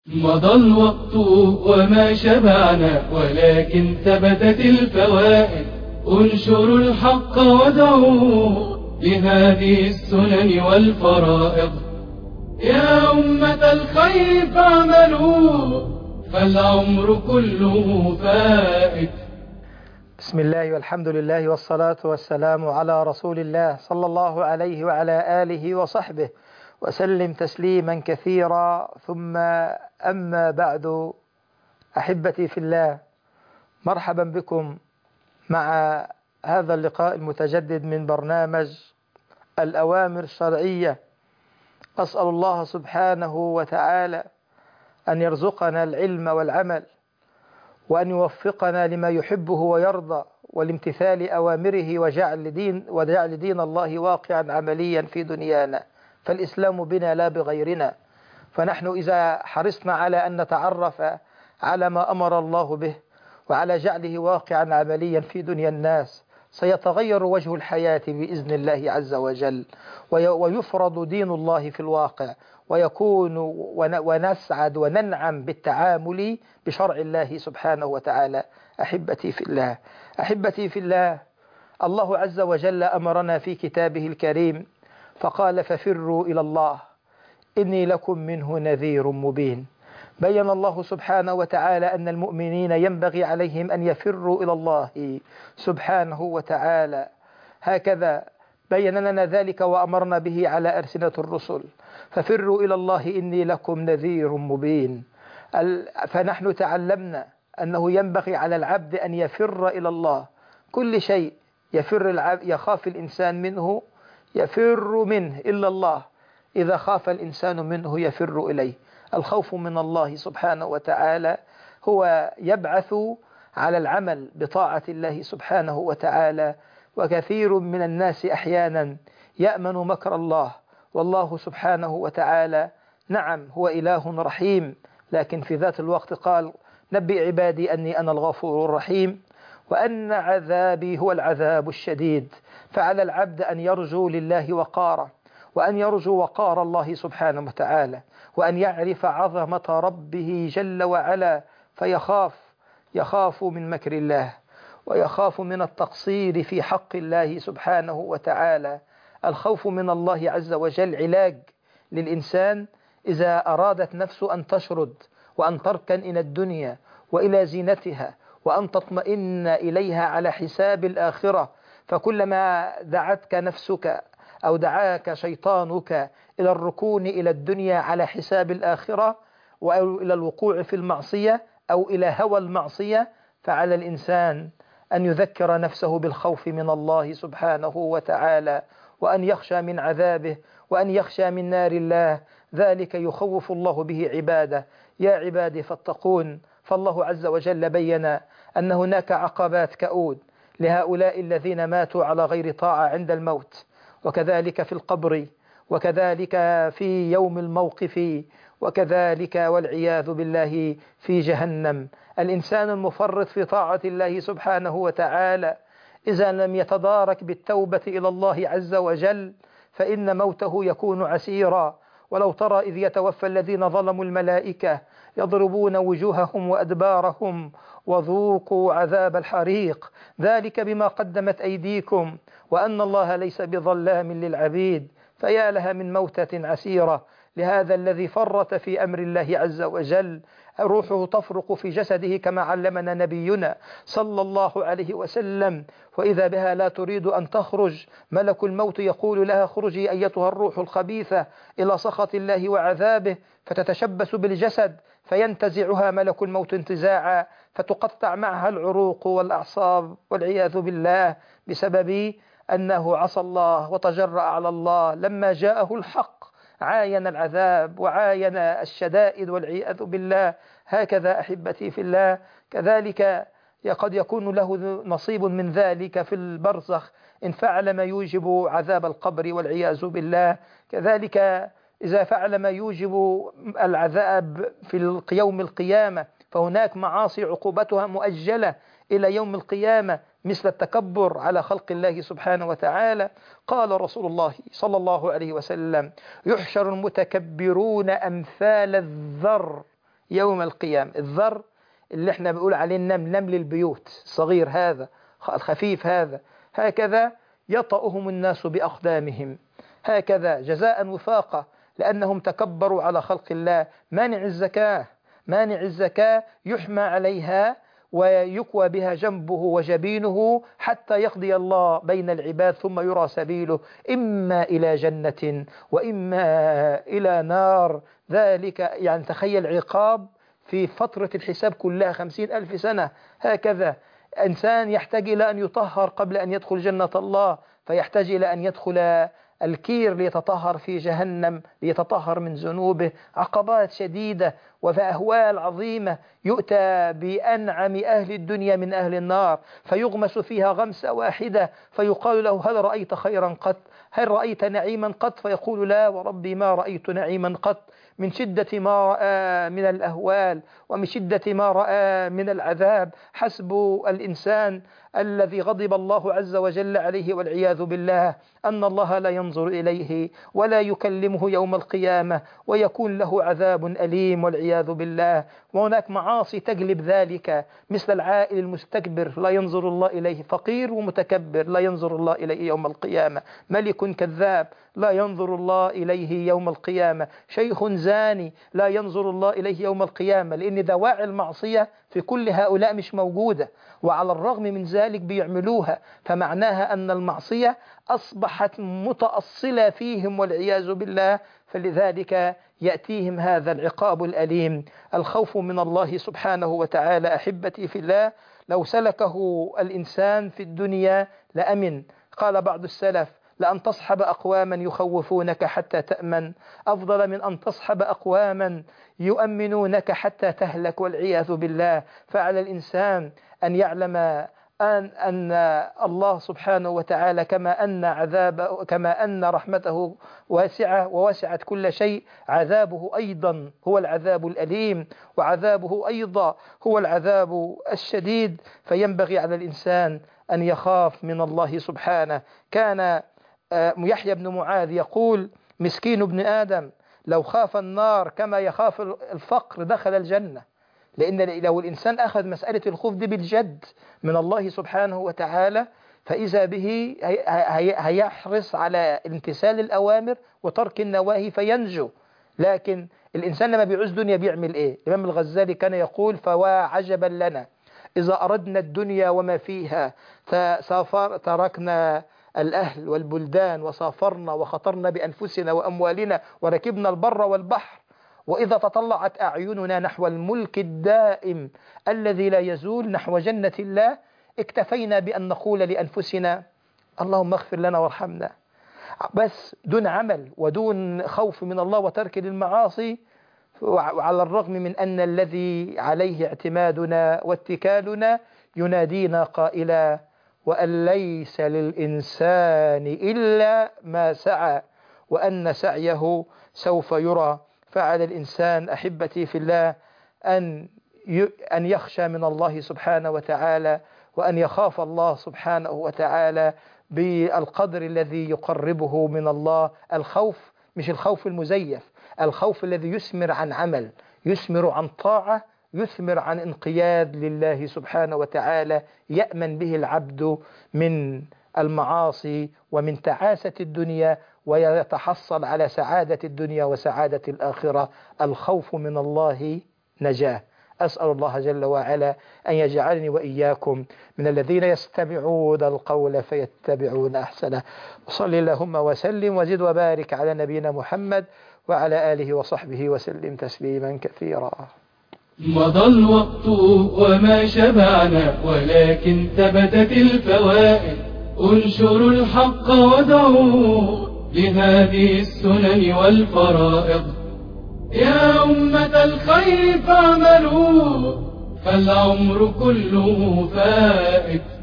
مضى الوقت وما شبعنا ولكن ثبتت الفوائد. انشروا الحق ودعوا لهذه السنن والفرائض. يا أمة الخير فاعملوا فالعمر كله فائت. بسم الله والحمد لله والصلاة والسلام على رسول الله صلى الله عليه وعلى آله وصحبه وسلم تسليما كثيرا. ثم أما بعد، أحبتي في الله، مرحبا بكم مع هذا اللقاء المتجدد من برنامج الأوامر الشرعية. أسأل الله سبحانه وتعالى أن يرزقنا العلم والعمل، وأن يوفقنا لما يحبه ويرضى، ولامتثال أوامره وجعل دين الله واقعا عمليا في دنيانا. فالإسلام بنا لا بغيرنا، فنحن إذا حرصنا على أن نتعرف على ما أمر الله به وعلى جعله واقعا عمليا في دنيا الناس، سيتغير وجه الحياة بإذن الله عز وجل، ويفرض دين الله في الواقع، ويكون ونسعد وننعم بالتعامل بشرع الله سبحانه وتعالى. أحبتي في الله، أحبتي في الله، الله عز وجل أمرنا في كتابه الكريم فقال: ففروا إلى الله إني لكم منه نذير مبين. بين الله سبحانه وتعالى أن المؤمنين ينبغي عليهم أن يفروا إلى الله سبحانه وتعالى، هكذا بين لنا ذلك وأمرنا به على ألسنة الرسل. ففروا إلى الله إني لكم نذير مبين. فنحن تعلمنا أنه ينبغي على العبد أن يفر إلى الله. كل شيء يخاف الإنسان منه يفر منه إلا الله. إذا خاف الإنسان منه يفر إليه. الخوف من الله سبحانه وتعالى هو يبعث على العمل بطاعة الله سبحانه وتعالى. وكثير من الناس أحيانا يأمن مكر الله، والله سبحانه وتعالى نعم هو إله رحيم، لكن في ذات الوقت قال: نبئ عبادي أني أنا الغفور الرحيم وأن عذابي هو العذاب الشديد. فعلى العبد أن يرجو لله وقاره، وأن يرجو وقار الله سبحانه وتعالى، وأن يعرف عظمة ربه جل وعلا، يخاف من مكر الله، ويخاف من التقصير في حق الله سبحانه وتعالى. الخوف من الله عز وجل علاج للإنسان إذا أرادت نفسه أن تشرد وأن تركن إلى الدنيا وإلى زينتها وأن تطمئن إليها على حساب الآخرة. فكلما دعتك نفسك أو دعاك شيطانك إلى الركون إلى الدنيا على حساب الآخرة، أو إلى الوقوع في المعصية أو إلى هوى المعصية، فعلى الإنسان أن يذكر نفسه بالخوف من الله سبحانه وتعالى، وأن يخشى من عذابه، وأن يخشى من نار الله. ذلك يخوف الله به عباده. يا عبادي فاتقون. فالله عز وجل بين أن هناك عقبات كؤود لهؤلاء الذين ماتوا على غير طاعة عند الموت، وكذلك في القبر، وكذلك في يوم الموقف، وكذلك والعياذ بالله في جهنم. الإنسان المفرط في طاعة الله سبحانه وتعالى إذا لم يتدارك بالتوبة إلى الله عز وجل فإن موته يكون عسيرا. ولو ترى إذ يتوفى الذين ظلموا الملائكة يضربون وجوههم وأدبارهم وذوقوا عذاب الحريق ذلك بما قدمت أيديكم وأن الله ليس بظلام للعبيد. فيا لها من موتة عسيرة لهذا الذي فرط في أمر الله عز وجل. روحه تفرق في جسده كما علمنا نبينا صلى الله عليه وسلم، وإذا بها لا تريد أن تخرج ملك الموت يقول لها: خرجي أيتها الروح الخبيثة إلى سخط الله وعذابه، فتتشبث بالجسد فينتزعها ملك الموت انتزاعا، فتقطع معها العروق والأعصاب والعياذ بالله، بسبب أنه عصى الله وتجرأ على الله. لما جاءه الحق عاين العذاب وعاين الشدائد والعياذ بالله. هكذا أحبتي في الله، كذلك قد يكون له نصيب من ذلك في البرزخ إن فعل ما يوجب عذاب القبر والعياذ بالله. كذلك إذا فعل ما يوجب العذاب في يوم القيامة فهناك معاصي عقوبتها مؤجلة إلى يوم القيامة، مثل التكبر على خلق الله سبحانه وتعالى. قال رسول الله صلى الله عليه وسلم: يحشر المتكبرون أمثال الذر يوم القيامة. الذر اللي احنا بنقول عليه النمل، نمل البيوت الصغير هذا الخفيف هذا، هكذا يطأهم الناس بأقدامهم، هكذا جزاء وفاقة، لأنهم تكبروا على خلق الله. مانع الزكاة يحمى عليها ويكوى بها جنبه وجبينه حتى يقضي الله بين العباد، ثم يرى سبيله إما إلى جنة وإما إلى نار. ذلك يعني تخيل عقاب في فترة الحساب كلها 50,000 سنة. هكذا إنسان يحتاج إلى أن يطهر قبل أن يدخل جنة الله، فيحتاج إلى أن يدخل الكير ليتطهر في جهنم، ليتطهر من ذنوبه. عقبات شديدة وأهوال عظيمة. يؤتى بأنعم أهل الدنيا من أهل النار فيغمس فيها غمسة واحدة، فيقال له هل رأيت خيرا قط؟ هل رأيت نعيما قط؟ فيقول لا وربي ما رأيت نعيما قط، من شدة ما رأى من الأهوال ومن شدة ما رأى من العذاب. حسب الإنسان الذي غضب الله عز وجل عليه والعياذ بالله أن الله لا ينظر إليه ولا يكلمه يوم القيامة، ويكون له عذاب أليم والعياذ بالله. وهناك معاصي تجلب ذلك، مثل العائل المستكبر لا ينظر الله إليه، فقير ومتكبر لا ينظر الله إليه يوم القيامة، ملك كذاب لا ينظر الله إليه يوم القيامة، شيخ زاني لا ينظر الله إليه يوم القيامة، لأن دواعي المعصية في كل هؤلاء مش موجودة، وعلى الرغم من ذلك بيعملوها، فمعناها أن المعصية أصبحت متأصلة فيهم والعياذ بالله، فلذلك يأتيهم هذا العقاب الأليم. الخوف من الله سبحانه وتعالى أحبتي في الله لو سلكه الإنسان في الدنيا لأمن. قال بعض السلف لأن تصحب أقواما يخوفونك حتى تأمن أفضل من أن تصحب أقواما يؤمنونك حتى تهلك والعياذ بالله. فعلى الإنسان أن يعلم أن الله سبحانه وتعالى كما أن رحمته واسعة ووسعت كل شيء، عذابه أيضا هو العذاب الأليم، وعذابه أيضا هو العذاب الشديد. فينبغي على الإنسان أن يخاف من الله سبحانه. كان يحيى بن معاذ يقول مسكين ابن آدم لو خاف النار كما يخاف الفقر دخل الجنة. لأن لو الإنسان أخذ مسألة الخوف دي بالجد من الله سبحانه وتعالى فإذا به هيحرص على امتثال الأوامر وترك النواهي فينجو. لكن الإنسان لما بيعوز دنيا بيعمل إيه؟ الإمام الغزالي كان يقول فوا عجبا لنا إذا أردنا الدنيا وما فيها تركنا الأهل والبلدان وسافرنا وخطرنا بأنفسنا وأموالنا وركبنا البر والبحر، وإذا تطلعت أعيننا نحو الملك الدائم الذي لا يزول نحو جنة الله اكتفينا بأن نقول لأنفسنا اللهم اغفر لنا وارحمنا، بس دون عمل ودون خوف من الله وترك للمعاصي. وعلى الرغم من أن الذي عليه اعتمادنا واتكالنا ينادينا قائلا وأن ليس للإنسان إلا ما سعى وأن سعيه سوف يرى. فعلى الإنسان أحبتي في الله أن يخشى من الله سبحانه وتعالى، وأن يخاف الله سبحانه وتعالى بالقدر الذي يقربه من الله. الخوف مش الخوف المزيف، الخوف الذي يثمر عن عمل، يثمر عن طاعة، يثمر عن انقياد لله سبحانه وتعالى، يأمن به العبد من المعاصي ومن تعاسة الدنيا ويتحصل على سعادة الدنيا وسعادة الآخرة. الخوف من الله نجاة. أسأل الله جل وعلا أن يجعلني وإياكم من الذين يستمعون القول فيتبعون أحسنه. وصل اللهم وسلم وزد وبارك على نبينا محمد وعلى آله وصحبه وسلم تسليما كثيرا. مضى الوقت وما شبعنا ولكن ثبتت الفوائد. انشروا الحق ودعوا لهذه السنن والفرائض. يا أمة الخير فاعملوا فالعمر كله فائد.